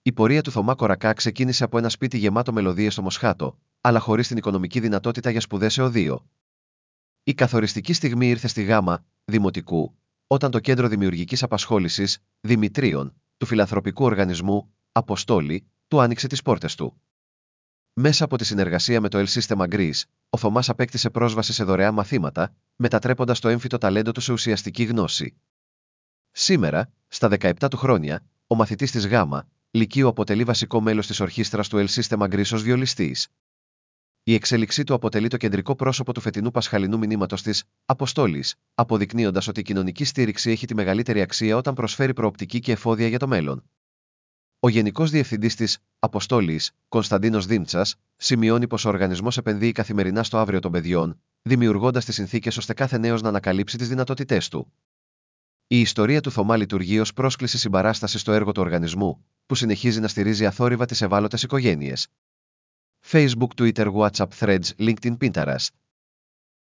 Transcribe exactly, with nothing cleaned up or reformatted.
Η πορεία του Θωμά Κορακά ξεκίνησε από ένα σπίτι γεμάτο μελωδίες στο Μοσχάτο, αλλά χωρίς την οικονομική δυνατότητα για σπουδές σε οδείο. Η καθοριστική στιγμή ήρθε στη Γάμα Δημοτικού, όταν το Κέντρο Δημιουργικής Απασχόλησης Δημητρίων του φιλανθρωπικού οργανισμού Αποστόλη του άνοιξε τις πόρτες του. Μέσα από τη συνεργασία με το L-System Greece, ο Θωμάς απέκτησε πρόσβαση σε δωρεάν μαθήματα, μετατρέποντας το έμφυτο ταλέντο του σε ουσιαστική γνώση. Σήμερα, στα δεκαεπτά του χρόνια, ο μαθητής της Γάμα Λυκείου αποτελεί βασικό μέλος της ορχήστρας του L-System Greece ως βιολιστής. Η εξέλιξή του αποτελεί το κεντρικό πρόσωπο του φετινού πασχαλινού μηνύματος της Αποστόλης, αποδεικνύοντας ότι η κοινωνική στήριξη έχει τη μεγαλύτερη αξία όταν προσφέρει προοπτική και εφόδια για το μέλλον. Ο Γενικός Διευθυντής της Αποστόλης, Κωνσταντίνος Δήμτσας, σημειώνει πως ο οργανισμός επενδύει καθημερινά στο αύριο των παιδιών, δημιουργώντας τις συνθήκες ώστε κάθε νέος να ανακαλύψει τις δυνατότητές του. Η ιστορία του Θωμά λειτουργεί ως πρόσκληση συμπαράστασης στο έργο του οργανισμού, που συνεχίζει να στηρίζει αθόρυβα τις ευάλωτες οικογένειες. Facebook, Twitter, WhatsApp, Threads, LinkedIn, Pinterest.